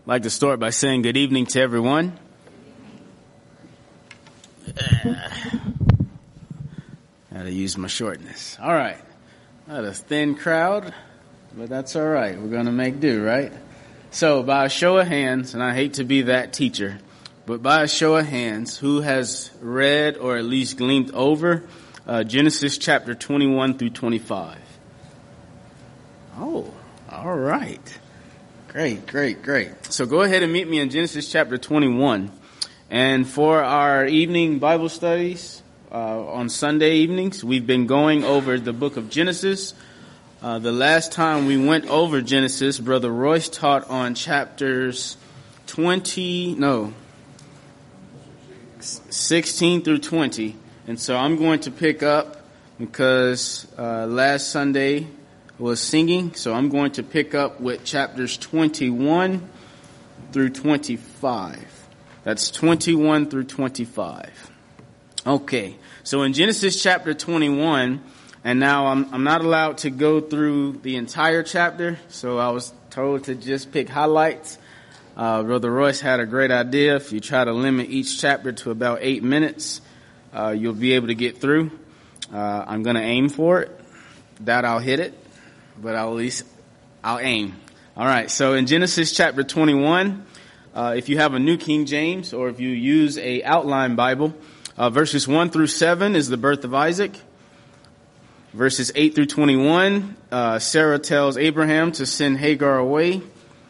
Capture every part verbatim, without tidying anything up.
I'd like to start by saying good evening to everyone. Uh, gotta use my shortness. All right. Not a thin crowd, but that's all right. We're going to make do, right? So by a show of hands, and I hate to be that teacher, but by a show of hands, who has read or at least gleamed over uh, Genesis chapter twenty-one through twenty-five? Oh, all right. Great, great, great. So go ahead and meet me in Genesis chapter twenty-one. And for our evening Bible studies uh, on Sunday evenings, we've been going over the book of Genesis. Uh, the last time we went over Genesis, Brother Royce taught on chapters twenty, no, sixteen through twenty. And so I'm going to pick up because uh, last Sunday was singing, so I'm going to pick up with chapters twenty-one through twenty-five. That's twenty-one through twenty-five. Okay, so in Genesis chapter twenty-one, and now I'm, I'm not allowed to go through the entire chapter, so I was told to just pick highlights. Uh, Brother Royce had a great idea. If you try to limit each chapter to about eight minutes, uh, you'll be able to get through. Uh, I'm going to aim for it. Doubt I'll hit it, but I'll at least, I'll aim. All right, so in Genesis chapter twenty-one, uh, if you have a New King James or if you use a outline Bible, uh, verses one through seven is the birth of Isaac. Verses eight through twenty-one, uh, Sarah tells Abraham to send Hagar away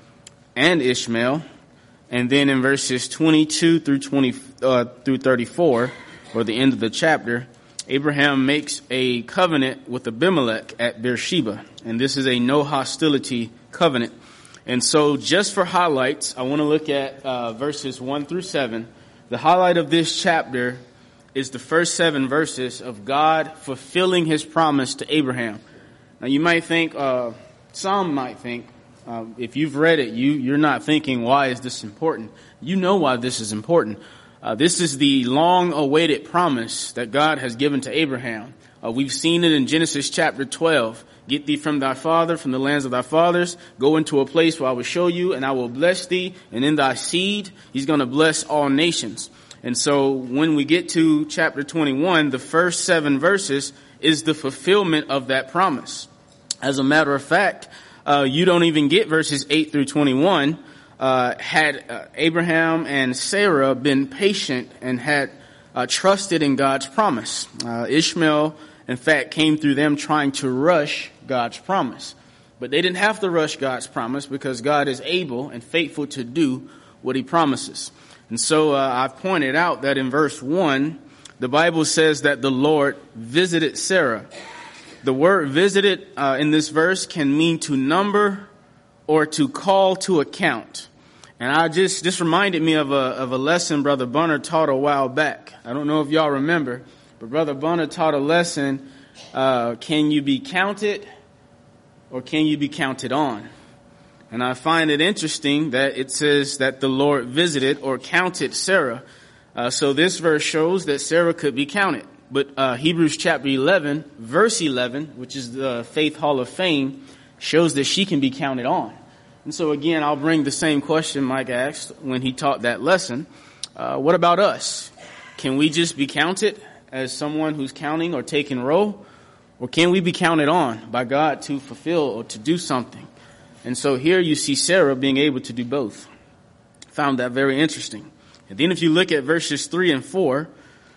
and Ishmael. And then in verses twenty-two through twenty, uh, through thirty-four, or the end of the chapter, Abraham makes a covenant with Abimelech at Beersheba. And this is a no hostility covenant. And so just for highlights, I want to look at uh, verses one through seven. The highlight of this chapter is the first seven verses of God fulfilling his promise to Abraham. Now you might think, uh, some might think, uh, if you've read it, you, you're not thinking, why is this important? You know why this is important. Uh, this is the long-awaited promise that God has given to Abraham. Uh, we've seen it in Genesis chapter twelve. Get thee from thy father, from the lands of thy fathers. Go into a place where I will show you, and I will bless thee. And in thy seed, he's going to bless all nations. And so when we get to chapter twenty-one, the first seven verses is the fulfillment of that promise. As a matter of fact, uh, you don't even get verses eight through twenty-one. Uh, had uh, Abraham and Sarah been patient and had uh, trusted in God's promise. Uh, Ishmael, in fact, came through them trying to rush God's promise. But they didn't have to rush God's promise because God is able and faithful to do what he promises. And so uh, I've pointed out that in verse one, the Bible says that the Lord visited Sarah. The word visited uh, in this verse can mean to number or to call to account. And I just, this reminded me of a, of a lesson Brother Bunner taught a while back. I don't know if y'all remember, but Brother Bunner taught a lesson, uh, can you be counted or can you be counted on? And I find it interesting that it says that the Lord visited or counted Sarah. Uh, so this verse shows that Sarah could be counted. But uh, Hebrews chapter eleven, verse eleven, which is the Faith Hall of Fame, shows that she can be counted on. And so again, I'll bring the same question Mike asked when he taught that lesson. Uh, what about us? Can we just be counted as someone who's counting or taking roll? Or can we be counted on by God to fulfill or to do something? And so here you see Sarah being able to do both. Found that very interesting. And then if you look at verses three and four,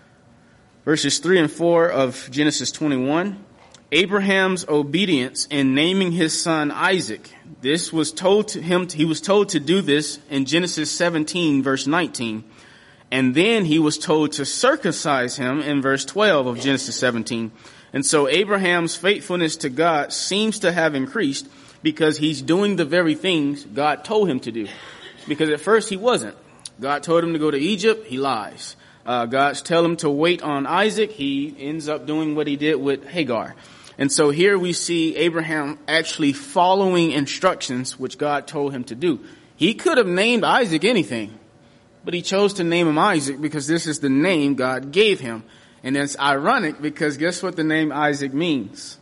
verses three and four of Genesis twenty-one, Abraham's obedience in naming his son Isaac. This was told to him, he was told to do this in Genesis seventeen, verse nineteen. And then he was told to circumcise him in verse twelve of Genesis seventeen. And so Abraham's faithfulness to God seems to have increased because he's doing the very things God told him to do. Because at first he wasn't. God told him to go to Egypt, he lies. Uh, God's telling him to wait on Isaac, he ends up doing what he did with Hagar. And so here we see Abraham actually following instructions which God told him to do. He could have named Isaac anything, but he chose to name him Isaac because this is the name God gave him. And it's ironic because guess what the name Isaac means?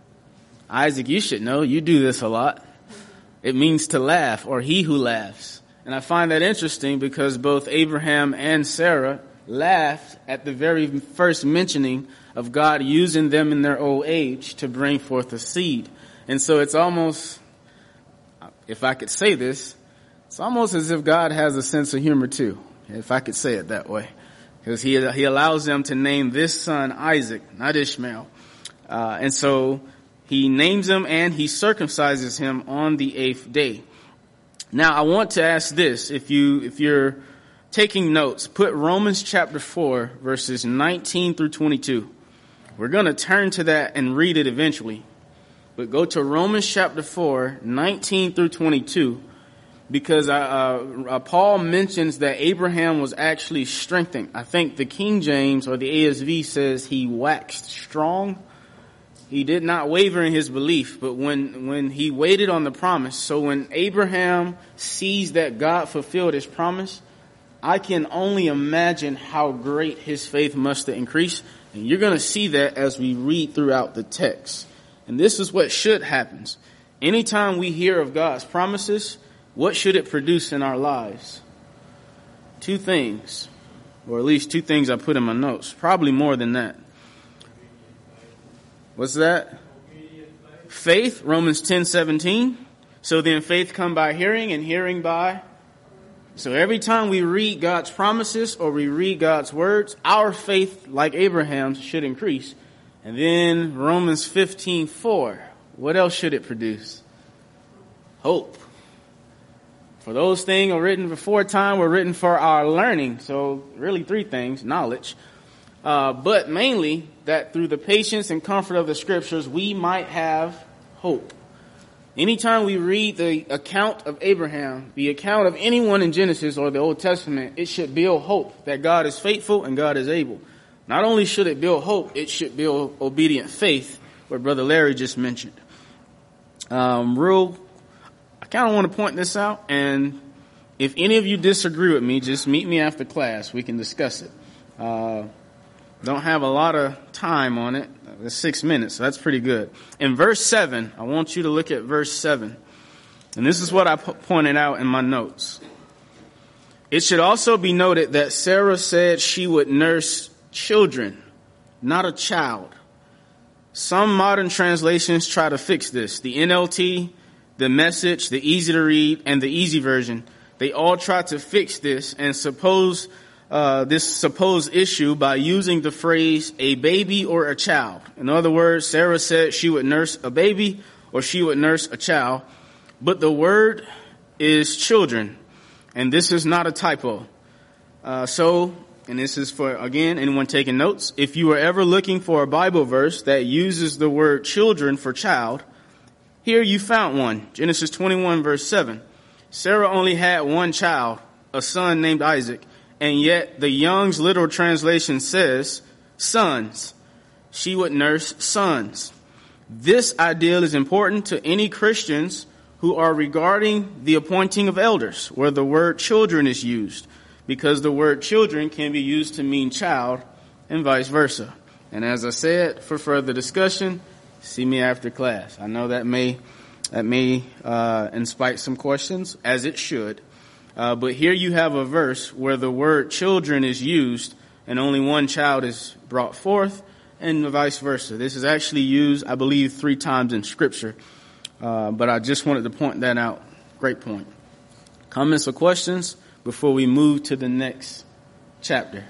Isaac, you should know. You do this a lot. It means to laugh, or he who laughs. And I find that interesting because both Abraham and Sarah laughed at the very first mentioning of God using them in their old age to bring forth a seed. And so it's almost, if I could say this, it's almost as if God has a sense of humor too, if I could say it that way. Because he, he allows them to name this son Isaac, not Ishmael. Uh, and so he names him and he circumcises him on the eighth day. Now I want to ask this, if you, if you're taking notes, put Romans chapter four, verses nineteen through twenty-two. We're going to turn to that and read it eventually. But go to Romans chapter four, nineteen through twenty-two, because uh, uh, Paul mentions that Abraham was actually strengthened. I think the King James or the A S V says he waxed strong. He did not waver in his belief, but when, when he waited on the promise, so when Abraham sees that God fulfilled his promise, I can only imagine how great his faith must have increased. And you're going to see that as we read throughout the text. And this is what should happen. Anytime we hear of God's promises, what should it produce in our lives? Two things, or at least two things I put in my notes. Probably more than that. What's that? Faith, Romans ten seventeen. So then faith come by hearing, and hearing by. So every time we read God's promises or we read God's words, our faith, like Abraham's, should increase. And then Romans fifteen four. What else should it produce? Hope. For those things are written before time were written for our learning. So really three things. Knowledge. Uh, but mainly that through the patience and comfort of the scriptures, we might have hope. Anytime we read the account of Abraham, the account of anyone in Genesis or the Old Testament, it should build hope that God is faithful and God is able. Not only should it build hope, it should build obedient faith, what Brother Larry just mentioned. Um, real, I kind of want to point this out, and if any of you disagree with me, just meet me after class. We can discuss it. Uh, don't have a lot of time on it. It's six minutes, so that's pretty good. In verse seven, I want you to look at verse seven. And this is what I p- pointed out in my notes. It should also be noted that Sarah said she would nurse children, not a child. Some modern translations try to fix this. The N L T, the Message, the Easy to Read, and the Easy Version, they all try to fix this and suppose uh this supposed issue by using the phrase a baby or a child. In other words, Sarah said she would nurse a baby or she would nurse a child, but the word is children, and this is not a typo. Uh so, and this is for, again, anyone taking notes, if you are ever looking for a Bible verse that uses the word children for child, here you found one. Genesis twenty-one verse seven. Sarah only had one child, a son named Isaac, and yet the Young's literal translation says sons. She would nurse sons. This ideal is important to any Christians who are regarding the appointing of elders, where the word children is used, because the word children can be used to mean child and vice versa. And as I said, for further discussion, see me after class. I know that may that may uh inspire some questions, as it should. Uh, but here you have a verse where the word children is used and only one child is brought forth, and vice versa. This is actually used, I believe, three times in Scripture. Uh, but I just wanted to point that out. Great point. Comments or questions before we move to the next chapter?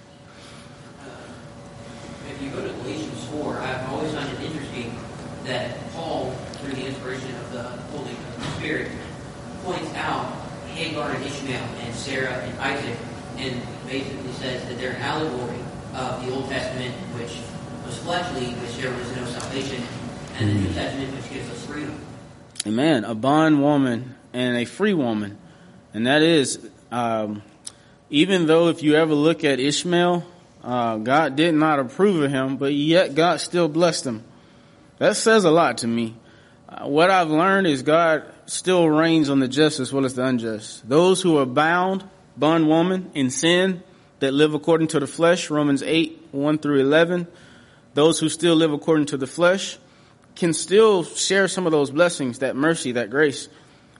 Uh, if you go to Galatians four, I've always found it interesting that Paul, through the inspiration of the Holy Spirit, points out Hagar and Ishmael and Sarah and Isaac, and basically says that they're an allegory of the Old Testament, which was fleshly, which there was no salvation, and the New Testament, which gives us freedom. Amen. A bondwoman and a free woman. And that is, um, even though if you ever look at Ishmael, uh, God did not approve of him, but yet God still blessed him. That says a lot to me. Uh, what I've learned is God still reigns on the just as well as the unjust. Those who are bound, bondwoman, in sin, that live according to the flesh, Romans eight, one through eleven, those who still live according to the flesh can still share some of those blessings, that mercy, that grace.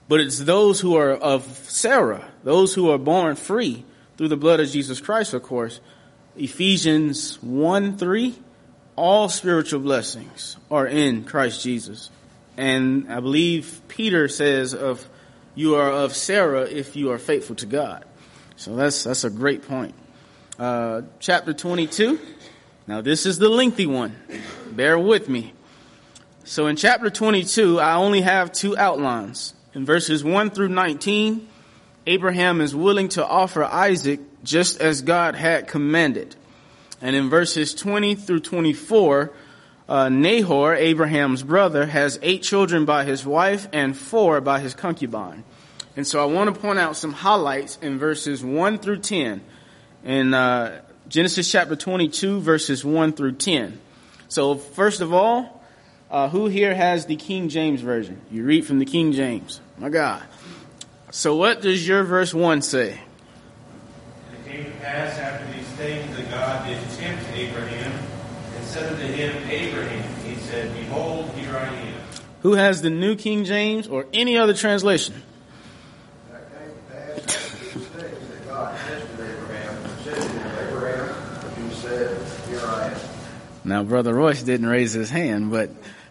but it's those who are of Sarah, those who are born free through the blood of Jesus Christ, of course. Ephesians one three, all spiritual blessings are in Christ Jesus. And I believe Peter says of you are of Sarah if you are faithful to God. So that's that's a great point. Uh, chapter twenty-two. Now this is the lengthy one. Bear with me. So in chapter twenty-two, I only have two outlines. In verses one through nineteen, Abraham is willing to offer Isaac just as God had commanded. And in verses twenty through twenty-four, uh, Nahor, Abraham's brother, has eight children by his wife and four by his concubine. And so I want to point out some highlights in verses one through ten. In uh, Genesis chapter twenty-two, verses one through ten. So first of all, uh, who here has the King James Version? You read from the King James. My God. So what does your verse one say? And it came to pass after these things that God did tempt Abraham, and said unto him, Abraham. He said, Behold, here I am. Who has the New King James or any other translation? That came to pass after these things that God tested Abraham, and said to him, Abraham, he said, Here I am. Now, Brother Royce didn't raise his hand, but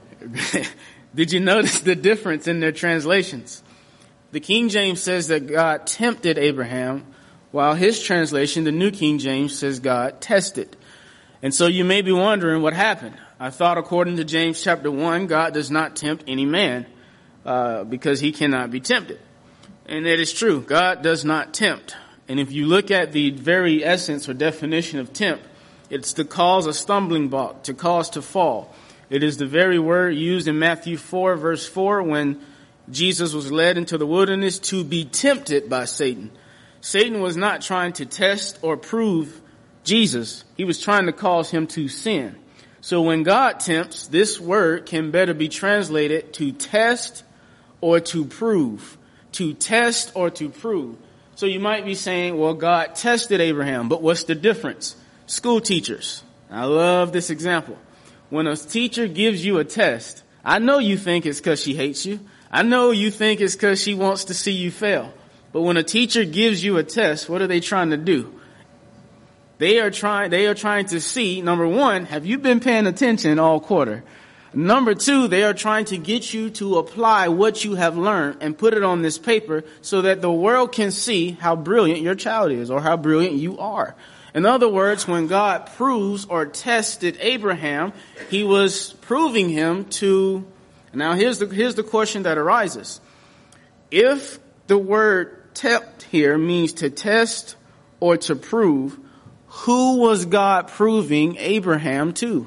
did you notice the difference in their translations? The King James says that God tempted Abraham, while his translation, the New King James, says God tested. And so you may be wondering what happened. I thought according to James chapter one, God does not tempt any man uh, because he cannot be tempted. And that is true. God does not tempt. And if you look at the very essence or definition of tempt, it's to cause a stumbling block, to cause to fall. It is the very word used in Matthew four, verse four, when Jesus was led into the wilderness to be tempted by Satan. Satan was not trying to test or prove Jesus. He was trying to cause him to sin. So when God tempts, this word can better be translated to test or to prove. To test or to prove. So you might be saying, well, God tested Abraham, but what's the difference? School teachers. I love this example. When a teacher gives you a test, I know you think it's because she hates you. I know you think it's because she wants to see you fail. But when a teacher gives you a test, what are they trying to do? They are trying, they are trying to see, number one, have you been paying attention all quarter? Number two, they are trying to get you to apply what you have learned and put it on this paper so that the world can see how brilliant your child is or how brilliant you are. In other words, when God proves or tested Abraham, he was proving him to, now here's the, here's the question that arises. If the word tempt here means to test or to prove, who was God proving Abraham to?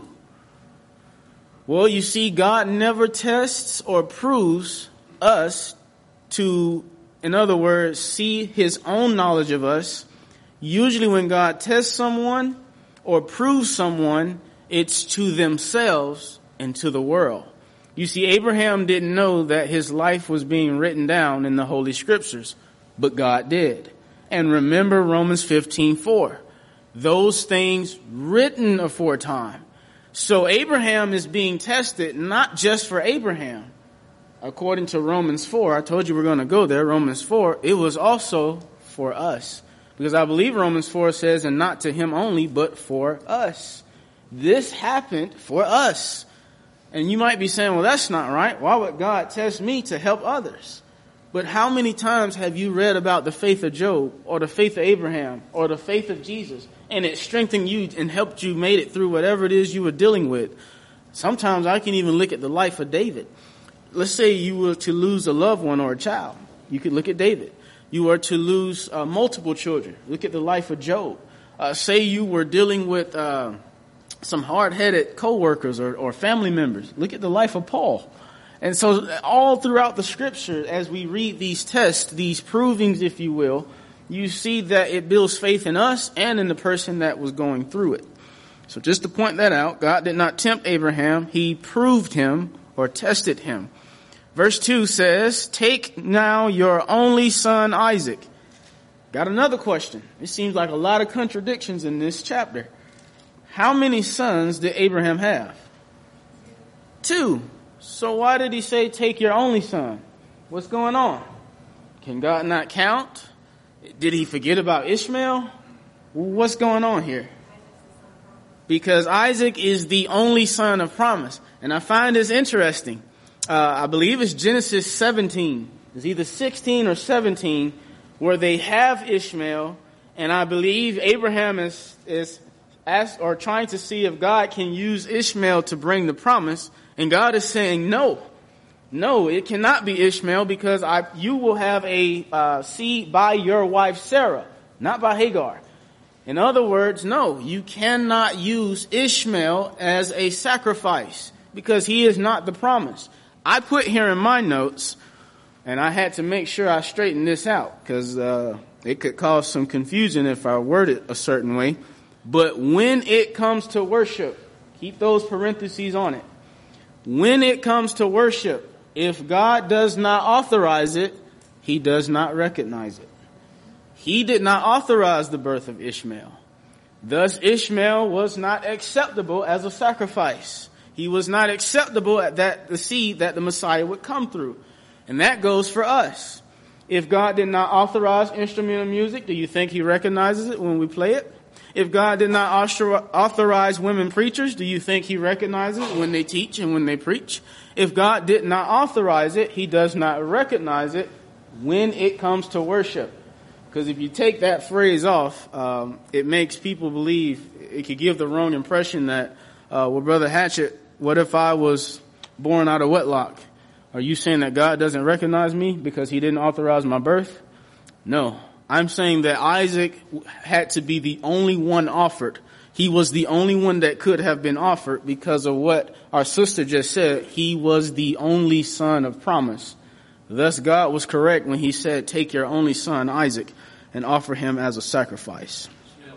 Well, you see, God never tests or proves us to, in other words, see his own knowledge of us. Usually when God tests someone or proves someone, it's to themselves and to the world. You see, Abraham didn't know that his life was being written down in the Holy Scriptures, but God did. And remember Romans fifteen four. Those things written aforetime. So Abraham is being tested not just for Abraham. According to Romans four, I told you we're going to go there, Romans four, it was also for us. Because I believe Romans four says, and not to him only, but for us. This happened for us. And you might be saying, well, that's not right. Why would God test me to help others? But how many times have you read about the faith of Job or the faith of Abraham or the faith of Jesus, and it strengthened you and helped you made it through whatever it is you were dealing with? Sometimes I can even look at the life of David. Let's say you were to lose a loved one or a child. You could look at David. You were to lose uh, multiple children. Look at the life of Job. Uh, say you were dealing with uh, some hard-headed co-workers or, or family members. Look at the life of Paul. And so all throughout the scripture, as we read these tests, these provings, if you will, you see that it builds faith in us and in the person that was going through it. So just to point that out, God did not tempt Abraham. He proved him or tested him. Verse two says, take now your only son Isaac. Got another question. It seems like a lot of contradictions in this chapter. How many sons did Abraham have? Two. So why did he say take your only son? What's going on? Can God not count? Did he forget about Ishmael? What's going on here? Because Isaac is the only son of promise. And I find this interesting. Uh, I believe it's Genesis seventeen. It's either sixteen or seventeen where they have Ishmael. And I believe Abraham is, is asked or trying to see if God can use Ishmael to bring the promise. And God is saying, no, no, it cannot be Ishmael because I, you will have a uh, seed by your wife Sarah, not by Hagar. In other words, no, you cannot use Ishmael as a sacrifice because he is not the promise. I put here in my notes, and I had to make sure I straighten this out because uh, it could cause some confusion if I word it a certain way. But when it comes to worship, keep those parentheses on it. When it comes to worship, if God does not authorize it, he does not recognize it. He did not authorize the birth of Ishmael. Thus, Ishmael was not acceptable as a sacrifice. He was not acceptable at that the seed that the Messiah would come through. And that goes for us. If God did not authorize instrumental music, do you think he recognizes it when we play it? If God did not authorize women preachers, do you think he recognizes it when they teach and when they preach? If God did not authorize it, he does not recognize it when it comes to worship. Because if you take that phrase off, um, it makes people believe, it could give the wrong impression that, uh, well, Brother Hatchett, what if I was born out of wedlock? Are you saying that God doesn't recognize me because he didn't authorize my birth? No. I'm saying that Isaac had to be the only one offered. He was the only one that could have been offered because of what our sister just said. He was the only son of promise. Thus God was correct when he said, take your only son, Isaac, and offer him as a sacrifice.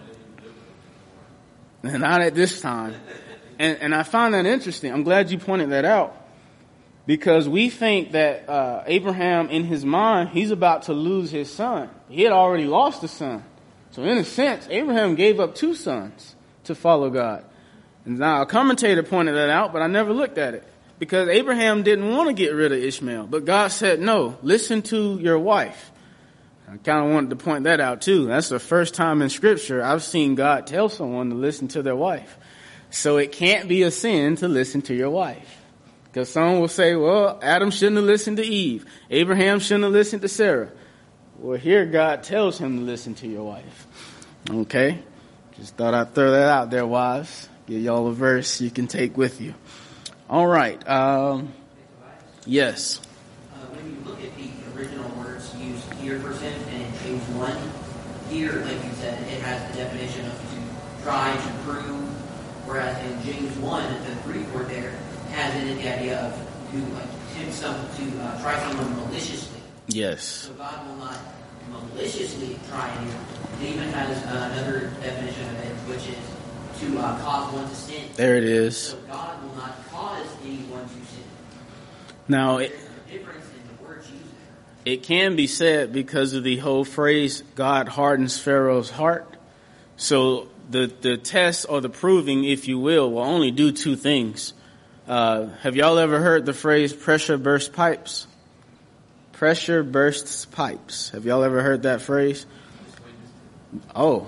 And not at this time. And, and I find that interesting. I'm glad you pointed that out. Because we think that uh, Abraham, in his mind, he's about to lose his son. He had already lost a son. So in a sense, Abraham gave up two sons to follow God. And now a commentator pointed that out, but I never looked at it. Because Abraham didn't want to get rid of Ishmael. But God said, no, listen to your wife. I kind of wanted to point that out too. That's the first time in Scripture I've seen God tell someone to listen to their wife. So it can't be a sin to listen to your wife. Because someone will say, well, Adam shouldn't have listened to Eve. Abraham shouldn't have listened to Sarah. Well, here God tells him to listen to your wife. Okay? Just thought I'd throw that out there, wives. Give y'all a verse you can take with you. All right. Um, yes. Uh, when you look at the original words used here for sin and in James one, here, like you said, it has the definition of to try, to prove, whereas in James one, the Greek word there has in it the idea of to like tempt some to uh, try someone maliciously. Yes. So God will not maliciously try anyone. It even has uh, another definition of it, which is to uh, cause one to sin. There it is. So God will not cause anyone to sin. Now, it, There's a difference in the words used there. It can be said because of the whole phrase, God hardens Pharaoh's heart. So the, the test or the proving, if you will, will only do two things. Uh, have y'all ever heard the phrase pressure bursts pipes? Pressure bursts pipes. Have y'all ever heard that phrase? Oh.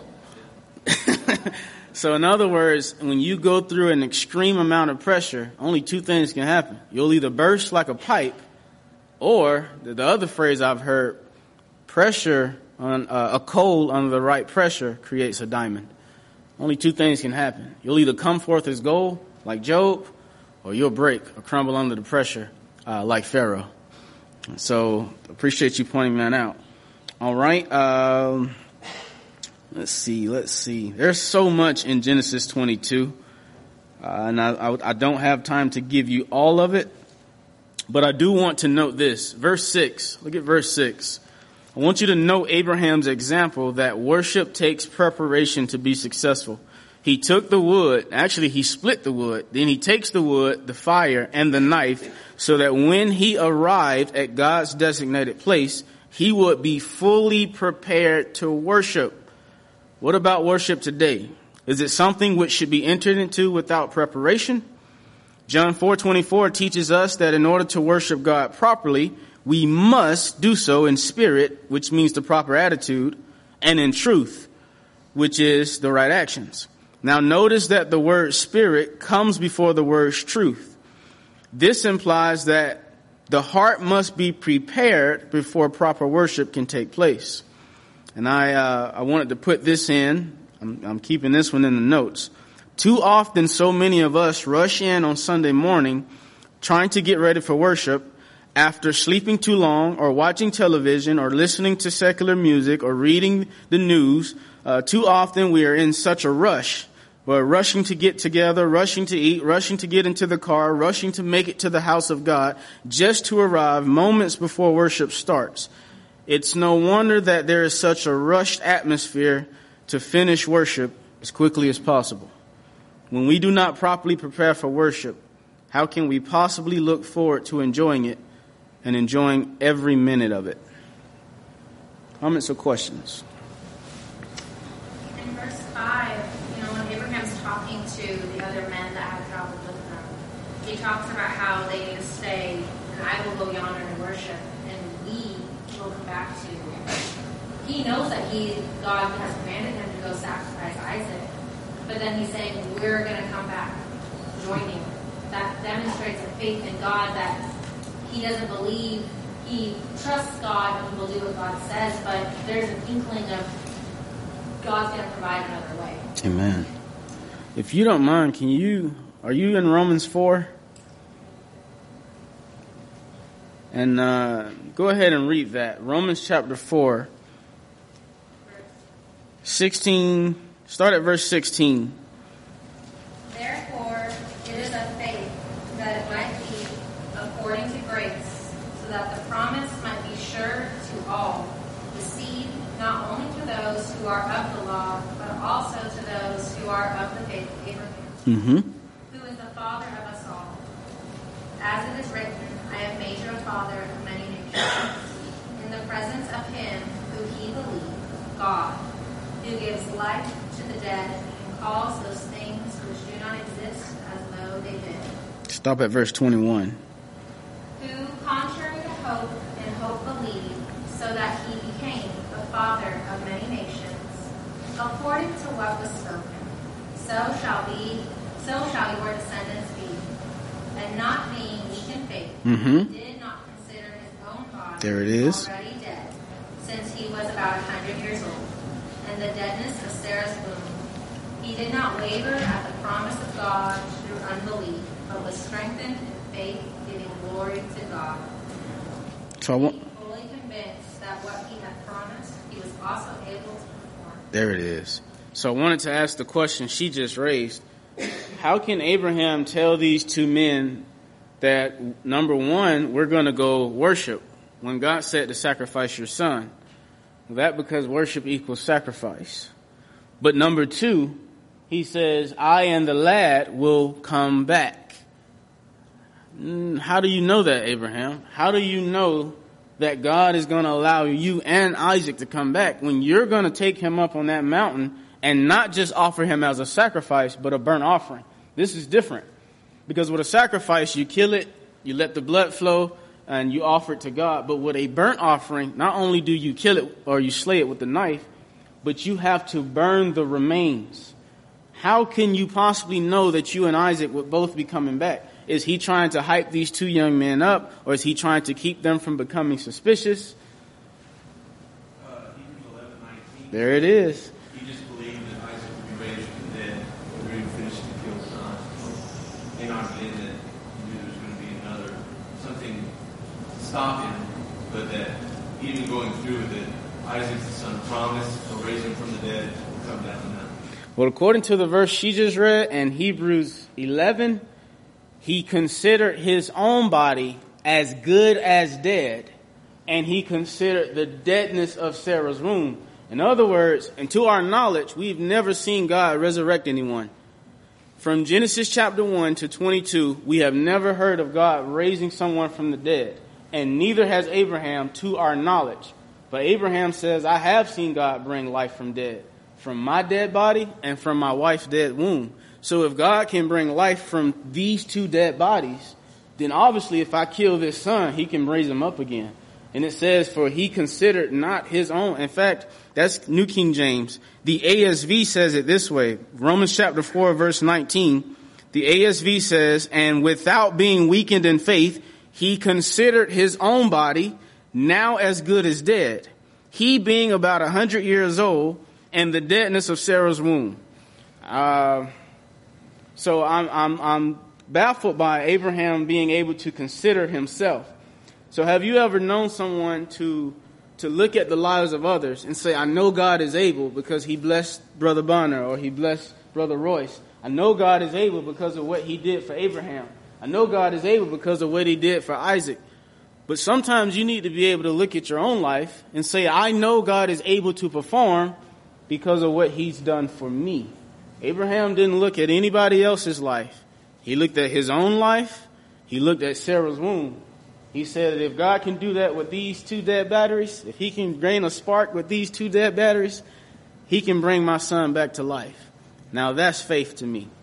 So in other words, when you go through an extreme amount of pressure, only two things can happen. You'll either burst like a pipe, or the, the other phrase I've heard, pressure on uh, a coal under the right pressure creates a diamond. Only two things can happen. You'll either come forth as gold, like Job, or you'll break or crumble under the pressure, uh, like Pharaoh. So, appreciate you pointing that out. All right. Um, let's see. Let's see. There's so much in Genesis twenty-two, uh, and I, I, I don't have time to give you all of it, but I do want to note this. Verse six. Look at verse six. I want you to note Abraham's example that worship takes preparation to be successful. He took the wood, actually he split the wood, then he takes the wood, the fire, and the knife, so that when he arrived at God's designated place, he would be fully prepared to worship. What about worship today? Is it something which should be entered into without preparation? John four twenty-four teaches us that in order to worship God properly, we must do so in spirit, which means the proper attitude, and in truth, which is the right actions. Now notice that the word spirit comes before the word truth. This implies that the heart must be prepared before proper worship can take place. And I, uh, I wanted to put this in. I'm, I'm keeping this one in the notes. Too often, so many of us rush in on Sunday morning trying to get ready for worship after sleeping too long or watching television or listening to secular music or reading the news. Uh, too often we are in such a rush. We're rushing to get together, rushing to eat, rushing to get into the car, rushing to make it to the house of God just to arrive moments before worship starts. It's no wonder that there is such a rushed atmosphere to finish worship as quickly as possible. When we do not properly prepare for worship, how can we possibly look forward to enjoying it and enjoying every minute of it? Comments or questions? In verse five, you know, when Abraham's talking to the other men that have traveled with them, he talks about how they need to stay, and I will go yonder and worship, and we will come back to you. He knows that he, God has commanded him to go sacrifice Isaac, but then he's saying, we're going to come back, join you. That demonstrates a faith in God that he doesn't believe, he trusts God and he will do what God says, but there's an inkling of God's going to provide another way. Amen. If you don't mind, can you, are you in Romans four? And uh, go ahead and read that. Romans chapter four, sixteen, start at verse sixteen. Therefore, it is of faith that it might be according to grace, so that the promise might be sure to all, the seed not only to those who are of the law, but also to those who are of the faith of Abraham, Mm-hmm. who is the father of us all. As it is written, I have made you a father of many nations, in the presence of him who he believed, God, who gives life to the dead and calls those things which do not exist as though they did. Stop at verse twenty-one. Who, contrary to hope and hope believed, so that he became the father of many nations, according to what was spoken, so shall be, so shall your descendants be. And not being weak in faith, Mm-hmm. did not consider his own body There it is. already dead, since he was about a hundred years old, and the deadness of Sarah's womb. He did not waver at the promise of God through unbelief, but was strengthened in faith, giving glory to God. So I want, Being fully convinced that what he had promised, he was also able to perform. there it is. So I wanted to ask the question she just raised. How can Abraham tell these two men that, number one, we're going to go worship when God said to sacrifice your son? Well, that because worship equals sacrifice. But number two, he says, I and the lad will come back. Mm, How do you know that, Abraham? How do you know that God is going to allow you and Isaac to come back when you're going to take him up on that mountain and not just offer him as a sacrifice, but a burnt offering? This is different. Because with a sacrifice, you kill it, you let the blood flow, and you offer it to God. But with a burnt offering, not only do you kill it or you slay it with the knife, but you have to burn the remains. How can you possibly know that you and Isaac would both be coming back? Is he trying to hype these two young men up, or is he trying to keep them from becoming suspicious? Uh, Hebrews eleven nineteen. There it is. He just believed that Isaac would be raised from the dead when he finished to kill his son. And not in that he knew there was going to be another, something to stop him, but that even going through with it, Isaac's the son promised, he'll raise him from the dead, will come down the mountain. Well, according to the verse she just read in Hebrews eleven, he considered his own body as good as dead, and he considered the deadness of Sarah's womb. In other words, and to our knowledge, we've never seen God resurrect anyone. From Genesis chapter one to twenty-two, we have never heard of God raising someone from the dead, and neither has Abraham to our knowledge. But Abraham says, I have seen God bring life from dead, from my dead body and from my wife's dead womb. So if God can bring life from these two dead bodies, then obviously if I kill this son, he can raise him up again. And it says, for he considered not his own. In fact, that's New King James. The A S V says it this way. Romans chapter four, verse nineteen. The A S V says, and without being weakened in faith, he considered his own body now as good as dead, he being about a hundred years old, and the deadness of Sarah's womb. Uh, so I'm, I'm, I'm baffled by Abraham being able to consider himself. So have you ever known someone to to look at the lives of others and say, I know God is able because he blessed Brother Bonner or he blessed Brother Royce. I know God is able because of what he did for Abraham. I know God is able because of what he did for Isaac. But sometimes you need to be able to look at your own life and say, I know God is able to perform because of what he's done for me. Abraham didn't look at anybody else's life. He looked at his own life. He looked at Sarah's womb. He said, if God can do that with these two dead batteries, if he can drain a spark with these two dead batteries, he can bring my son back to life. Now that's faith to me.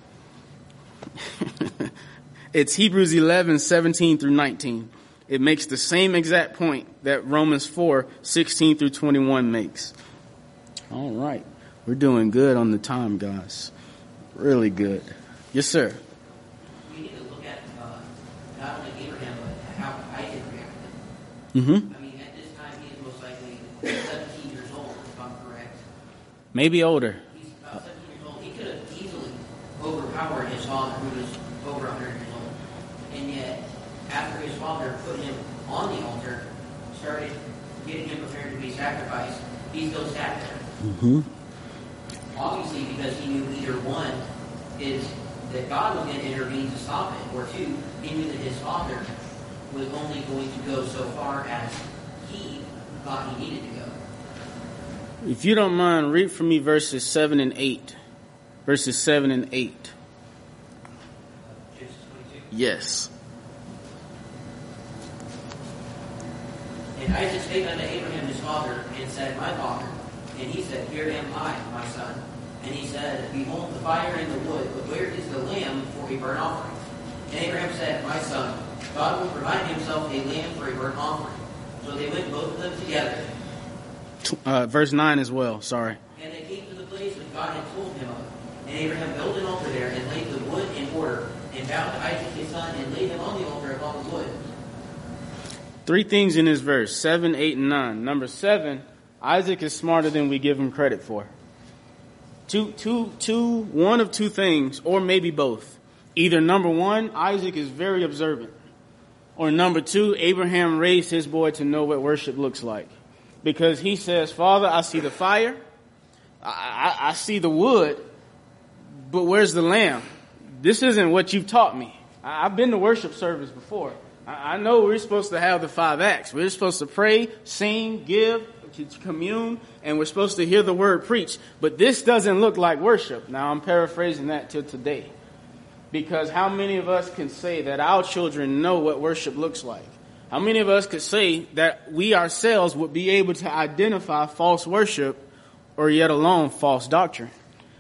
It's Hebrews eleven, seventeen through nineteen. It makes the same exact point that Romans four, sixteen through twenty-one makes. All right. We're doing good on the time, guys. Really good. Yes, sir. We need to look at uh, not only Abraham, but how Isaac reacted. Mm-hmm. I mean, at this time, he is most likely seventeen years old, if I'm correct. Maybe older. He's about seventeen years old. He could have easily overpowered his father, who was over one hundred years old. And yet, after his father put him on the altar, started getting him prepared to be sacrificed, he still sat there. Mm-hmm. Obviously, because he knew either one is that God was going to intervene to stop it, or two, he knew that his father was only going to go so far as he thought he needed to go. If you don't mind, read for me verses seven and eight. Verses seven and eight. Genesis twenty-two. Yes. And Isaac spake unto Abraham his father, and said, My father. And he said, Here am I, my son. And he said, Behold the fire and the wood, but where is the lamb for a burnt offering? And Abraham said, My son, God will provide himself a lamb for a burnt offering. So they went both of them together. Uh, verse nine as well, sorry. And they came to the place which God had told him of. And Abraham built an altar there, and laid the wood in order, and bound Isaac his son, and laid him on the altar upon the wood. Three things in this verse, seven, eight, and nine. Number seven, Isaac is smarter than we give him credit for. Two, two, two, one of two things, or maybe both. Either number one, Isaac is very observant. Or number two, Abraham raised his boy to know what worship looks like. Because he says, Father, I see the fire, I, I, I see the wood, but where's the lamb? This isn't what you've taught me. I, I've been to worship service before. I, I know we're supposed to have the five acts. We're supposed to pray, sing, give, commune, and we're supposed to hear the word preached. But this doesn't look like worship. Now, I'm paraphrasing that till today. Because how many of us can say that our children know what worship looks like? How many of us could say that we ourselves would be able to identify false worship or yet alone false doctrine?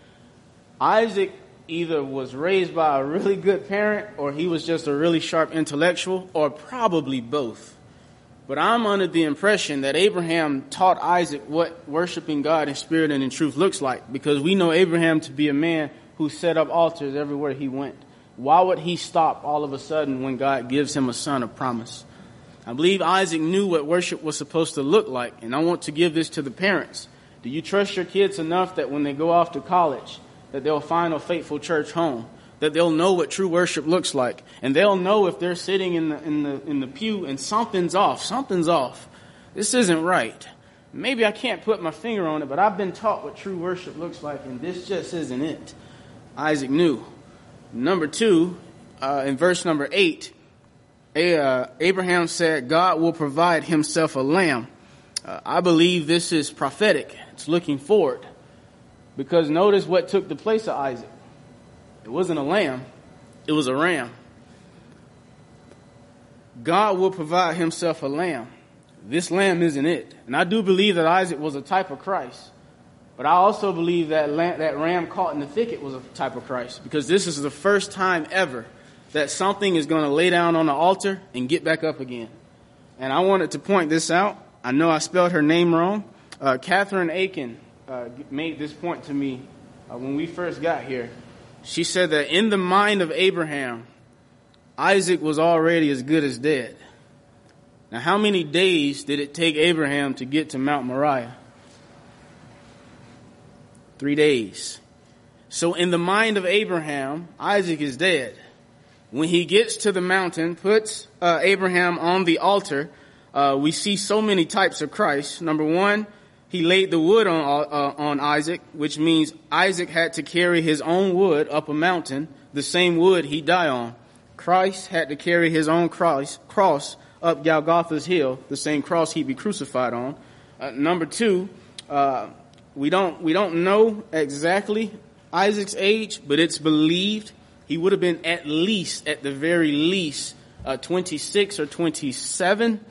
Isaac either was raised by a really good parent or he was just a really sharp intellectual, or probably both. But I'm under the impression that Abraham taught Isaac what worshiping God in spirit and in truth looks like, because we know Abraham to be a man who set up altars everywhere he went. Why would he stop all of a sudden when God gives him a son of promise? I believe Isaac knew what worship was supposed to look like, and I want to give this to the parents. Do you trust your kids enough that when they go off to college, that they'll find a faithful church home, that they'll know what true worship looks like, and they'll know if they're sitting in the in the in the pew and something's off, something's off. This isn't right. Maybe I can't put my finger on it, but I've been taught what true worship looks like, and this just isn't it. Isaac knew. Number two, uh, in verse number eight, uh, Abraham said, God will provide himself a lamb. Uh, I believe this is prophetic. It's looking forward. Because notice what took the place of Isaac. It wasn't a lamb. It was a ram. God will provide himself a lamb. This lamb isn't it. And I do believe that Isaac was a type of Christ. But I also believe that lamb, that ram caught in the thicket was a type of Christ. Because this is the first time ever that something is going to lay down on the altar and get back up again. And I wanted to point this out. I know I spelled her name wrong. Uh, Catherine Aiken uh, made this point to me uh, when we first got here. She said that in the mind of Abraham, Isaac was already as good as dead. Now, how many days did it take Abraham to get to Mount Moriah? Three days. So in the mind of Abraham, Isaac is dead. When he gets to the mountain, puts uh, Abraham on the altar, uh, we see so many types of Christ. Number one, he laid the wood on uh, on Isaac, which means Isaac had to carry his own wood up a mountain, the same wood he died on. Christ had to carry his own cross, cross up Golgotha's hill, the same cross he'd be crucified on. Uh, number two, uh, we don't we don't know exactly Isaac's age, but it's believed he would have been at least, at the very least, uh, twenty-six or twenty-seven,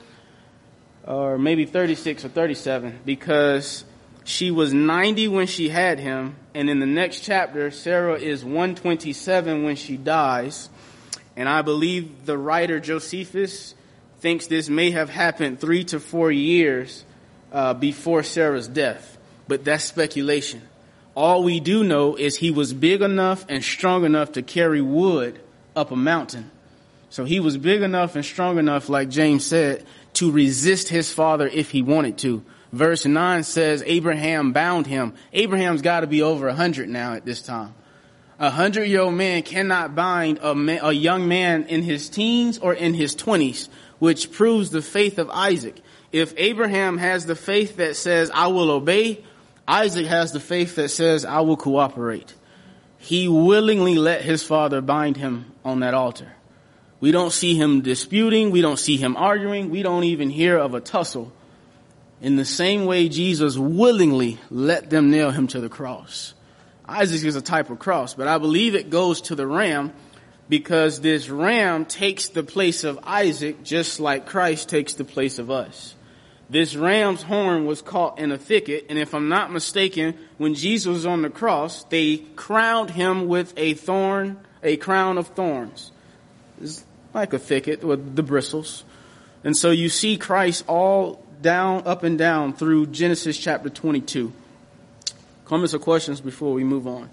or maybe thirty-six or thirty-seven, because she was ninety when she had him, and in the next chapter, Sarah is one twenty-seven when she dies. And I believe the writer Josephus thinks this may have happened three to four years uh, before Sarah's death. But that's speculation. All we do know is he was big enough and strong enough to carry wood up a mountain. So he was big enough and strong enough, like James said, to resist his father if he wanted to. Verse nine says Abraham bound him. Abraham's got to be over a hundred now at this time. A hundred-year-old man cannot bind a, man, a young man in his teens or in his twenties, which proves the faith of Isaac. If Abraham has the faith that says, I will obey, Isaac has the faith that says, I will cooperate. He willingly let his father bind him on that altar. We don't see him disputing. We don't see him arguing. We don't even hear of a tussle. In the same way, Jesus willingly let them nail him to the cross. Isaac is a type of cross, but I believe it goes to the ram because this ram takes the place of Isaac just like Christ takes the place of us. This ram's horn was caught in a thicket, and if I'm not mistaken, when Jesus was on the cross, they crowned him with a thorn, a crown of thorns. It's like a thicket with the bristles. And so you see Christ all down, up and down through Genesis chapter twenty-two. Comments or questions before we move on?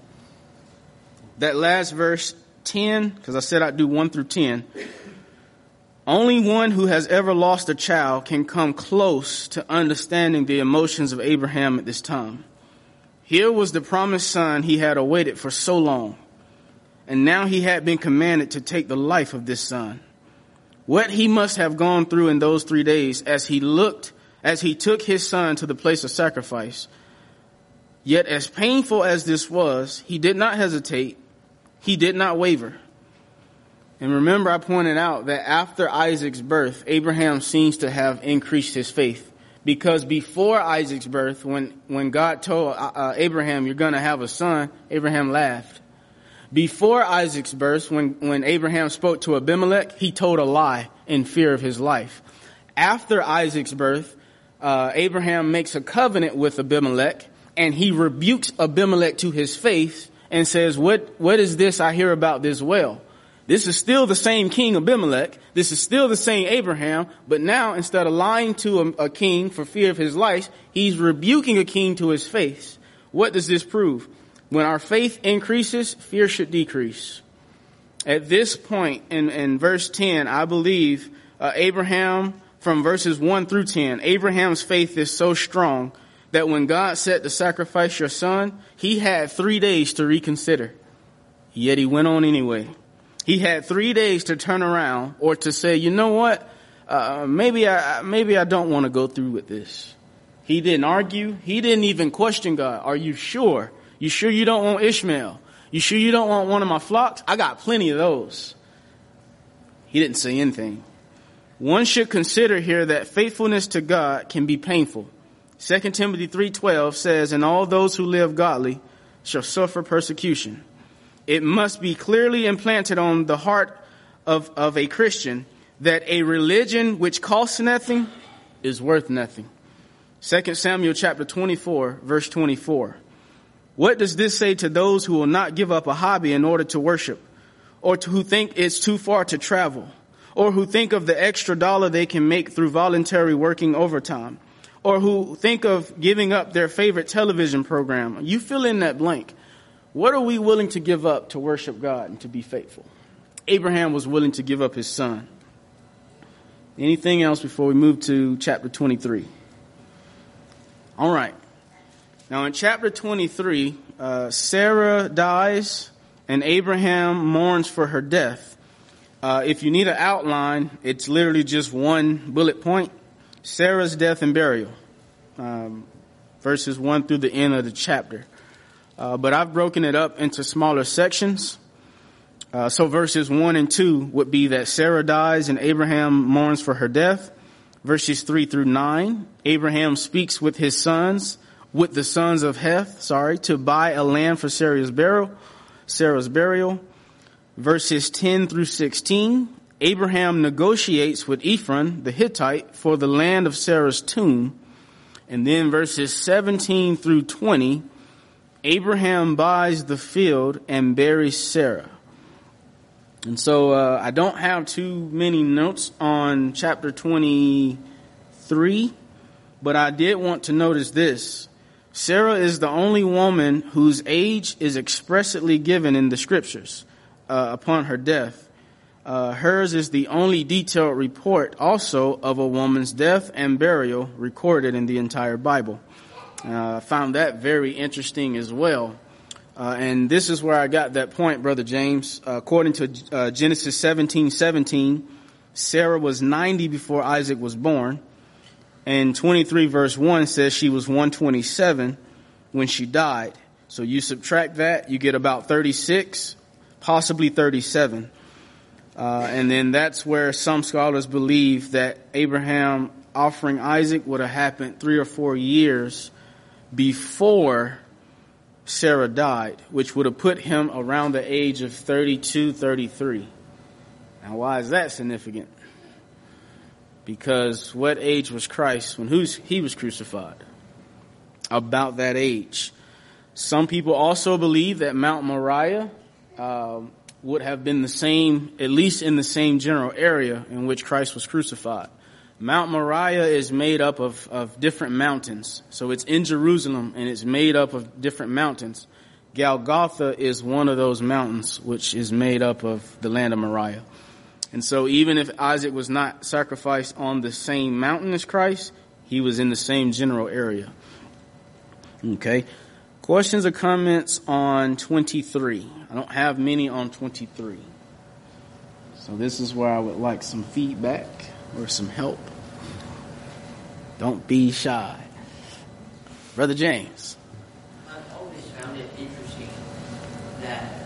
That last verse ten, because I said I'd do one through ten. Only one who has ever lost a child can come close to understanding the emotions of Abraham at this time. Here was the promised son he had awaited for so long, and now he had been commanded to take the life of this son. What he must have gone through in those three days as he looked, as he took his son to the place of sacrifice. Yet as painful as this was, he did not hesitate. He did not waver. And remember, I pointed out that after Isaac's birth, Abraham seems to have increased his faith. Because before Isaac's birth, when, when God told uh, Abraham, you're going to have a son, Abraham laughed. Before Isaac's birth, when, when Abraham spoke to Abimelech, he told a lie in fear of his life. After Isaac's birth, uh, Abraham makes a covenant with Abimelech, and he rebukes Abimelech to his face and says, what, what is this I hear about this well? This is still the same king Abimelech. This is still the same Abraham. But now, instead of lying to a, a king for fear of his life, he's rebuking a king to his face. What does this prove? When our faith increases, fear should decrease. At this point in, in verse ten, I believe uh, Abraham, from verses one through ten, Abraham's faith is so strong that when God said to sacrifice your son, he had three days to reconsider. Yet he went on anyway. He had three days to turn around or to say, you know what, uh, maybe I maybe I don't want to go through with this. He didn't argue. He didn't even question God. Are you sure? You sure you don't want Ishmael? You sure you don't want one of my flocks? I got plenty of those. He didn't say anything. One should consider here that faithfulness to God can be painful. Second Timothy three twelve says, and all those who live godly shall suffer persecution. It must be clearly implanted on the heart of, of a Christian that a religion which costs nothing is worth nothing. Second Samuel chapter twenty-four, verse twenty-four. What does this say to those who will not give up a hobby in order to worship, or to who think it's too far to travel, or who think of the extra dollar they can make through voluntary working overtime, or who think of giving up their favorite television program. You fill in that blank. What are we willing to give up to worship God and to be faithful? Abraham was willing to give up his son. Anything else before we move to chapter twenty-three? All right. Now in chapter twenty-three, uh, Sarah dies and Abraham mourns for her death. Uh, if you need an outline, it's literally just one bullet point. Sarah's death and burial, um, verses one through the end of the chapter. Uh, but I've broken it up into smaller sections. Uh, so verses one and two would be that Sarah dies and Abraham mourns for her death. Verses three through nine, Abraham speaks with his sons, with the sons of Heth, sorry, to buy a land for Sarah's burial, Sarah's burial. Verses ten through sixteen, Abraham negotiates with Ephron, the Hittite, for the land of Sarah's tomb. And then verses seventeen through twenty, Abraham buys the field and buries Sarah. And so uh, I don't have too many notes on chapter twenty-three, but I did want to notice this. Sarah is the only woman whose age is expressly given in the scriptures uh, upon her death. Uh, hers is the only detailed report also of a woman's death and burial recorded in the entire Bible. Uh, I found that very interesting as well. Uh, and this is where I got that point, Brother James. Uh, according to uh, Genesis seventeen seventeen, Sarah was ninety before Isaac was born. And twenty-three verse one says she was one twenty-seven when she died. So you subtract that, you get about thirty-six, possibly thirty-seven. Uh, and then that's where some scholars believe that Abraham offering Isaac would have happened three or four years before Sarah died, which would have put him around the age of thirty-two, thirty-three. Now, why is that significant? Because what age was Christ when he was crucified? About that age. Some people also believe that Mount Moriah uh, would have been the same, at least in the same general area in which Christ was crucified. Mount Moriah is made up of, of different mountains. So it's in Jerusalem and it's made up of different mountains. Golgotha is one of those mountains which is made up of the land of Moriah. And so even if Isaac was not sacrificed on the same mountain as Christ, he was in the same general area. Okay. Questions or comments on twenty-three? I don't have many on twenty-three. So this is where I would like some feedback or some help. Don't be shy. Brother James. I've always found it interesting that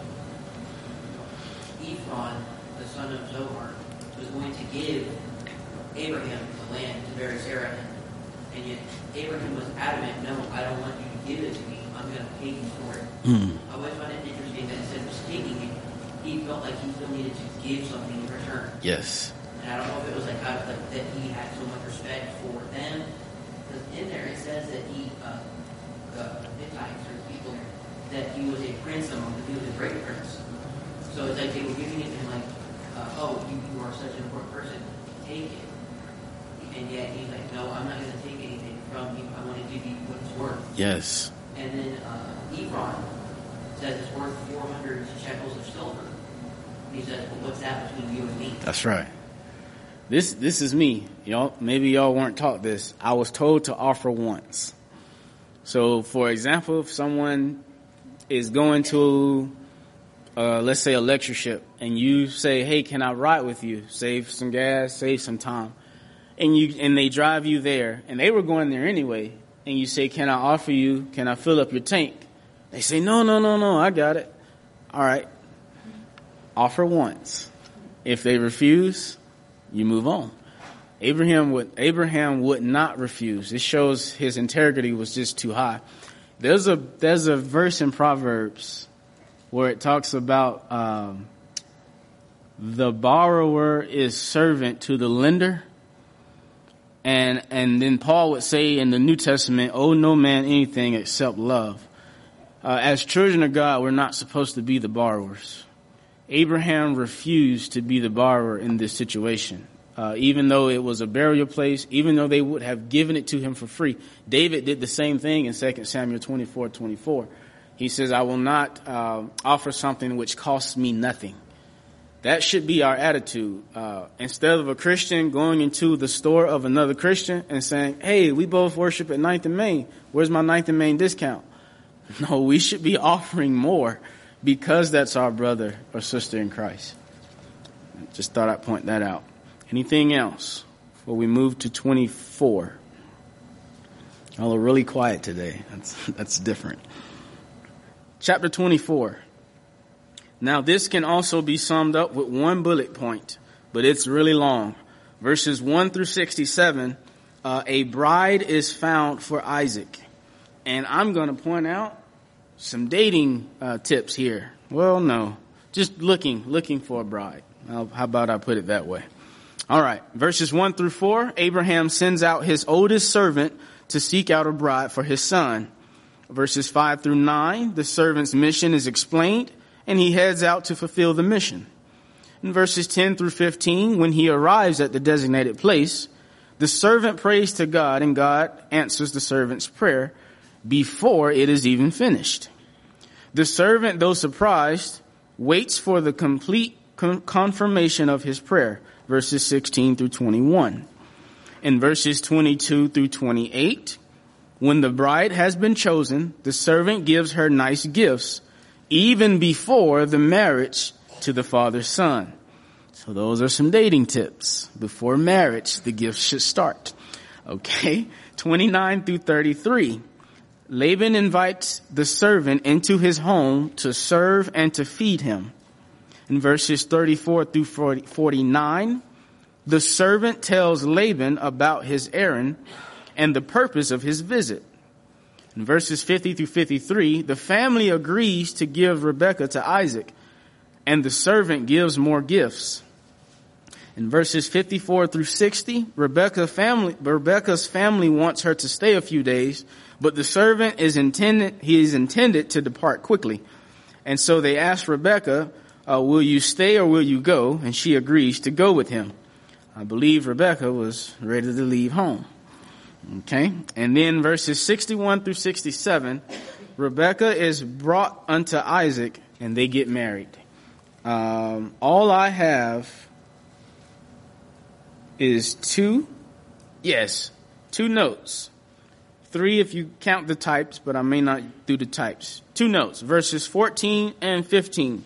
Ephron, the son of Zohar, was going to give Abraham the land to bury Sarah in. And yet Abraham was adamant, no, I don't want you to give it to me. I'm going to pay you for it. Mm. I always found it interesting that instead of just taking it, he felt like he still needed to give something in return. Yes. And I don't know if it was like, out of, like that he had so much respect for them. Because in there it says that he, uh, the Hittites or people, that he was a prince among them. He was a great prince. So it's like they were giving it to him like, uh, oh, you, you are such an important person. Take it. And yet he's like, no, I'm not going to take anything from you. I want to give you what it's worth. Yes. And then uh, Ephron says it's worth four hundred shekels of silver. And he says, well, what's that between you and me? That's right. This this is me. Y'all, maybe y'all weren't taught this. I was told to offer once. So, for example, if someone is going to, uh, let's say, a lectureship, and you say, hey, can I ride with you? Save some gas, save some time. And you and they drive you there, and they were going there anyway, and you say, can I offer you, can I fill up your tank? They say, no, no, no, no, I got it. All right. Offer once. If they refuse, you move on. Abraham would Abraham would not refuse. This shows his integrity was just too high. There's a there's a verse in Proverbs where it talks about um, the borrower is servant to the lender, and and then Paul would say in the New Testament, "Owe no man anything except love." Uh, as children of God, we're not supposed to be the borrowers. Abraham refused to be the borrower in this situation. Uh, even though it was a burial place, even though they would have given it to him for free. David did the same thing in Second Samuel twenty-four twenty-four. He says, I will not uh, offer something which costs me nothing. That should be our attitude. Uh, instead of a Christian going into the store of another Christian and saying, hey, we both worship at Ninth and Main. Where's my Ninth and Main discount? No, we should be offering more because that's our brother or sister in Christ. Just thought I'd point that out. Anything else before we move to twenty-four? Y'all are really quiet today. That's, that's different. Chapter twenty-four. Now this can also be summed up with one bullet point, but it's really long. Verses one through sixty-seven, uh, a bride is found for Isaac. And I'm going to point out some dating uh, tips here. Well, no, just looking, looking for a bride. How about I put it that way? All right, verses one through four, Abraham sends out his oldest servant to seek out a bride for his son. Verses five through nine, the servant's mission is explained, and he heads out to fulfill the mission. In verses ten through fifteen, when he arrives at the designated place, the servant prays to God, and God answers the servant's prayer before it is even finished. The servant, though surprised, waits for the complete con- confirmation of his prayer. Verses sixteen through twenty-one. In verses twenty-two through twenty-eight, when the bride has been chosen, the servant gives her nice gifts, even before the marriage to the father's son. So those are some dating tips. Before marriage, the gifts should start. Okay, twenty-nine through thirty-three. Laban invites the servant into his home to serve and to feed him. In verses thirty-four through forty-nine, the servant tells Laban about his errand and the purpose of his visit. In verses fifty through fifty-three, the family agrees to give Rebekah to Isaac, and the servant gives more gifts. In verses fifty-four through sixty, Rebekah family, Rebekah's family wants her to stay a few days, but the servant is intended, he is intended to depart quickly. And so they ask Rebekah, Uh, will you stay or will you go? And she agrees to go with him. I believe Rebekah was ready to leave home. Okay. And then verses sixty-one through sixty-seven, Rebekah is brought unto Isaac and they get married. Um, all I have is two, yes, two notes. Three if you count the types, but I may not do the types. Two notes, verses fourteen and fifteen.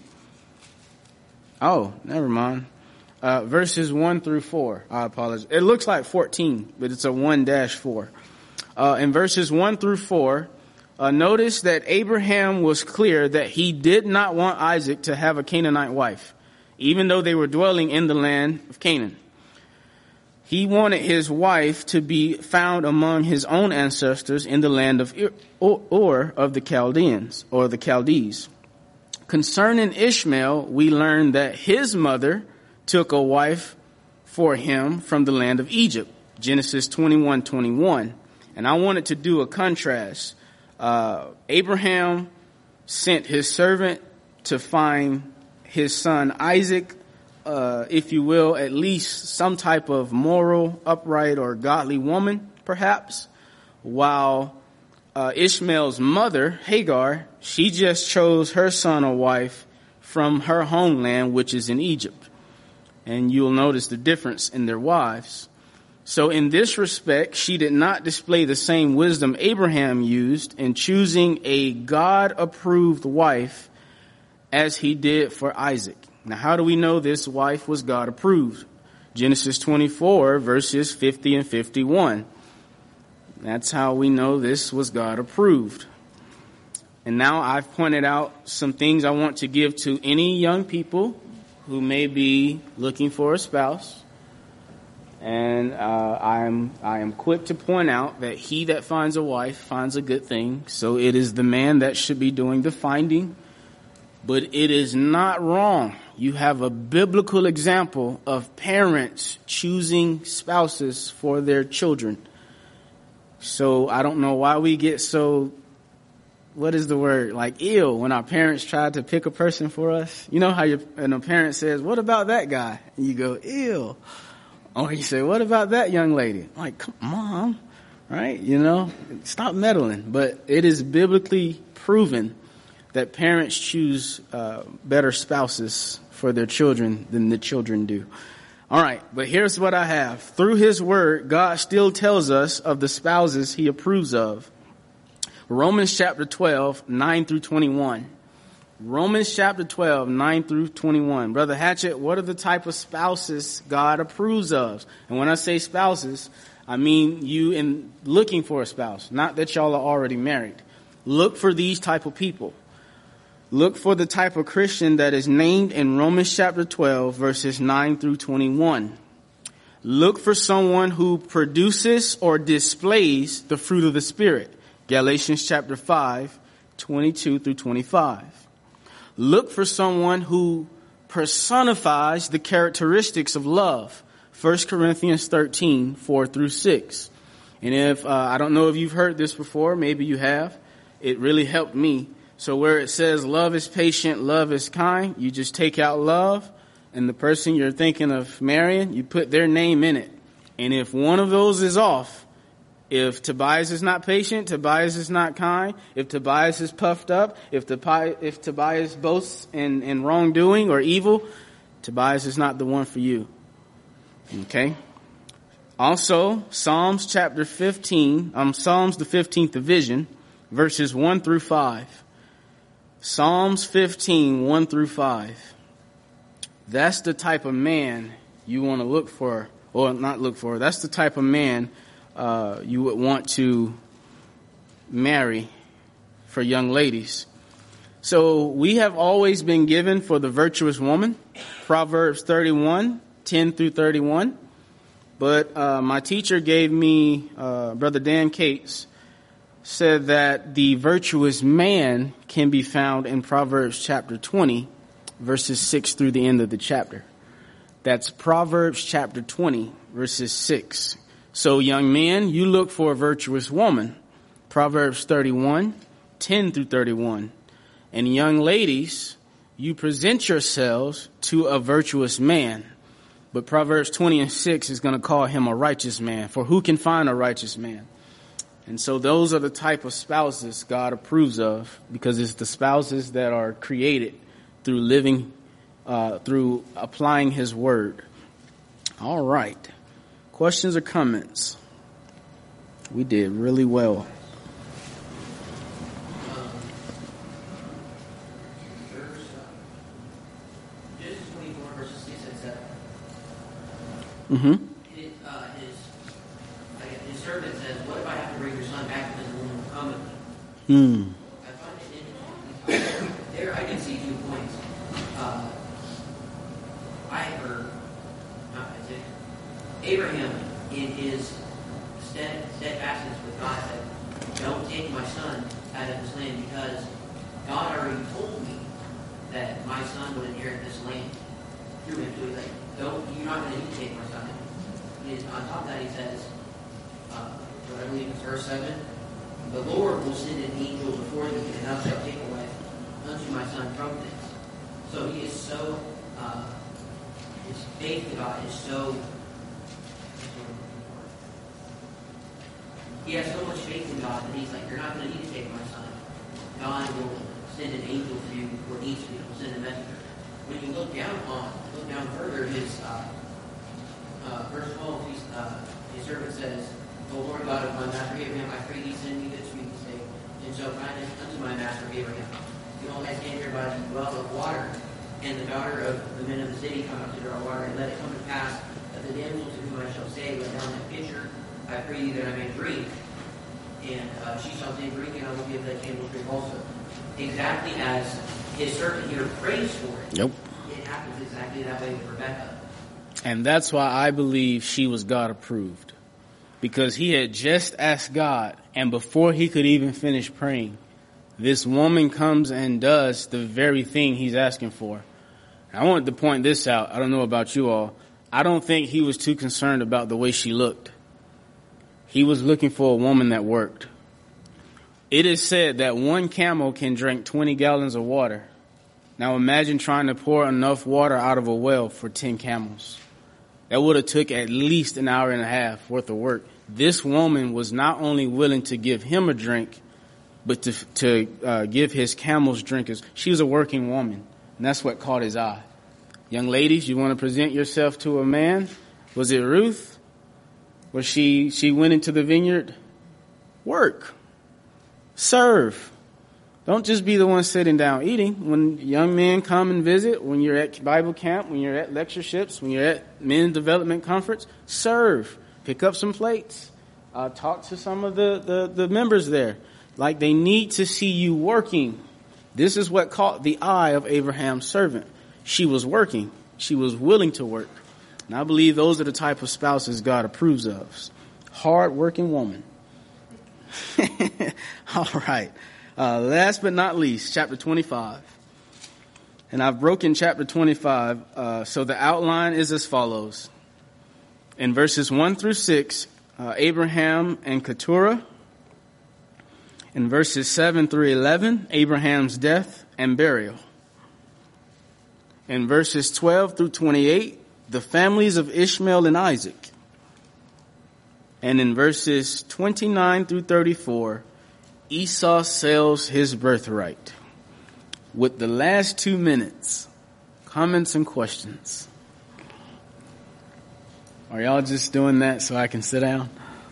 Oh, never mind. Uh, verses one through four. I apologize. It looks like fourteen, but it's a one dash four. Uh, in verses one through four, uh, notice that Abraham was clear that he did not want Isaac to have a Canaanite wife, even though they were dwelling in the land of Canaan. He wanted his wife to be found among his own ancestors in the land of Ur of the Chaldeans, or the Chaldees. Concerning Ishmael, we learn that his mother took a wife for him from the land of Egypt, Genesis twenty-one twenty-one. And I wanted to do a contrast. Uh, Abraham sent his servant to find his son Isaac, uh, if you will, at least some type of moral, upright, or godly woman, perhaps, while Uh, Ishmael's mother, Hagar, she just chose her son or wife from her homeland, which is in Egypt. And you'll notice the difference in their wives. So in this respect, she did not display the same wisdom Abraham used in choosing a God-approved wife as he did for Isaac. Now, how do we know this wife was God-approved? Genesis twenty-four, verses fifty and fifty-one. That's how we know this was God approved. And now I've pointed out some things I want to give to any young people who may be looking for a spouse. And uh, I'm I am quick to point out that he that finds a wife finds a good thing. So it is the man that should be doing the finding. But it is not wrong. You have a biblical example of parents choosing spouses for their children. So I don't know why we get so what is the word? Like ill when our parents tried to pick a person for us. You know how your, and a parent says, what about that guy? And you go, ill. Or you say, what about that young lady? Like, come on, Mom, right? You know, stop meddling. But it is biblically proven that parents choose uh, better spouses for their children than the children do. All right, but here's what I have. Through his word, God still tells us of the spouses he approves of. Romans chapter twelve, nine through twenty-one. Romans chapter twelve, nine through twenty-one. Brother Hatchett, what are the type of spouses God approves of? And when I say spouses, I mean you in looking for a spouse, not that y'all are already married. Look for these type of people. Look for the type of Christian that is named in Romans chapter twelve, verses nine through twenty-one. Look for someone who produces or displays the fruit of the Spirit. Galatians chapter five, twenty-two through twenty-five. Look for someone who personifies the characteristics of love. First Corinthians thirteen, four through six. And if, uh, I don't know if you've heard this before, maybe you have. It really helped me. So where it says love is patient, love is kind, you just take out love, and the person you're thinking of marrying, you put their name in it. And if one of those is off, if Tobias is not patient, Tobias is not kind, if Tobias is puffed up, if, Tobias, if Tobias boasts in, in wrongdoing or evil, Tobias is not the one for you. Okay? Also, Psalms chapter fifteen, um, Psalms the fifteenth division, verses one through five. Psalms fifteen, one through five. That's the type of man you want to look for, or not look for. That's the type of man uh, you would want to marry for young ladies. So we have always been given for the virtuous woman, Proverbs thirty-one, ten through thirty-one. But uh, my teacher gave me, uh, Brother Dan Cates, said that the virtuous man can be found in Proverbs chapter twenty, verses six through the end of the chapter. That's Proverbs chapter twenty, verses six. So young men, you look for a virtuous woman. Proverbs thirty-one, ten through thirty-one. And young ladies, you present yourselves to a virtuous man. But Proverbs twenty and six is going to call him a righteous man. For who can find a righteous man? And so those are the type of spouses God approves of, because it's the spouses that are created through living, uh, through applying his word. All right. Questions or comments? We did really well. Mm-hmm. His, uh, his, his servant says, what if I have to bring your son back because the woman will come with me? Hmm. I find it interesting. There I can see two points. Uh, I heard, not I say, Abraham in his stead, steadfastness with God said, don't take my son out of this land because God already told me that my son would inherit this land through him. So he's like, don't, you're not going to need to take my son. He is, on top of that, he says, uh, what I believe is verse seven, the Lord will send an angel before you, and thou shalt take away unto my son from thence. So he is so, uh, his faith in God is so, he has so much faith in God that he's like, you're not going to need to take my son. God will send an angel for you what needs to be. He'll send a messenger. When you look down on, look down further, his uh, uh, verse twelve, he's, uh, his servant says, O Lord God of my master Abraham, I pray thee send me this sweet day, and so kindness unto my master Abraham. Behold, I stand here by the well of water, and the daughter of the men of the city come up to draw water, and let it come to pass that the damsel to whom I shall say, let down that pitcher, I pray thee that I may drink. And uh, she shall say, drink, and I will give that damsel drink also. Exactly as his servant here prays for it. Yep. It happens exactly that way with Rebecca. And that's why I believe she was God approved. Because he had just asked God, and before he could even finish praying, this woman comes and does the very thing he's asking for. I wanted to point this out. I don't know about you all. I don't think he was too concerned about the way she looked. He was looking for a woman that worked. It is said that one camel can drink twenty gallons of water. Now imagine trying to pour enough water out of a well for ten camels. That would have took at least an hour and a half worth of work. This woman was not only willing to give him a drink, but to, to uh, give his camels drinkers. She was a working woman, and that's what caught his eye. Young ladies, you want to present yourself to a man? Was it Ruth? Was she, she went into the vineyard? Work. Serve. Don't just be the one sitting down eating. When young men come and visit, when you're at Bible camp, when you're at lectureships, when you're at men's development conference, serve. Pick up some plates. Uh, talk to some of the, the, the members there. Like, they need to see you working. This is what caught the eye of Abraham's servant. She was working. She was willing to work. And I believe those are the type of spouses God approves of. Hard-working woman. All right. Uh, last but not least, chapter twenty-five. And I've broken chapter twenty-five. Uh, so the outline is as follows. In verses one through six, uh, Abraham and Keturah. In verses seven through eleven, Abraham's death and burial. In verses twelve through twenty-eight, the families of Ishmael and Isaac. And in verses twenty-nine through thirty-four, Esau sells his birthright. With the last two minutes, comments and questions. Are y'all just doing that so I can sit down?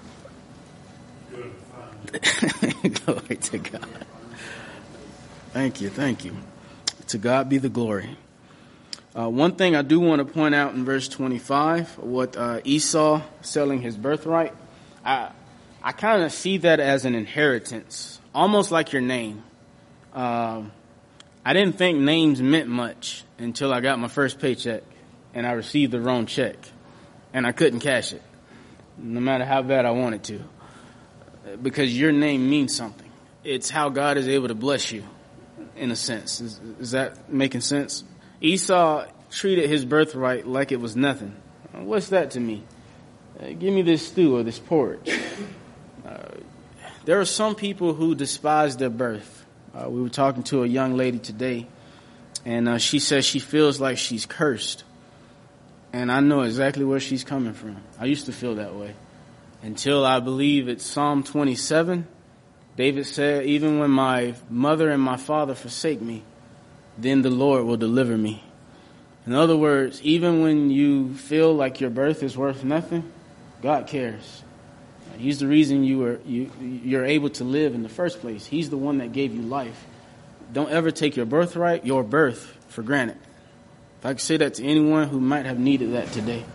Glory to God. Thank you, thank you. To God be the glory. Uh, one thing I do want to point out in verse twenty-five, what uh, Esau selling his birthright, I I kind of see that as an inheritance, almost like your name. Uh, I didn't think names meant much until I got my first paycheck and I received the wrong check and I couldn't cash it, no matter how bad I wanted to, because your name means something. It's how God is able to bless you, in a sense. Is, is that making sense? Esau treated his birthright like it was nothing. What's that to me? Uh, give me this stew or this porridge. Uh, there are some people who despise their birth. Uh, we were talking to a young lady today, and uh, she says she feels like she's cursed. And I know exactly where she's coming from. I used to feel that way. Until I believe it's Psalm twenty-seven. David said, even when my mother and my father forsake me, then the Lord will deliver me. In other words, even when you feel like your birth is worth nothing, God cares. He's the reason you are you you're able to live in the first place. He's the one that gave you life. Don't ever take your birthright, your birth, for granted. If I could say that to anyone who might have needed that today.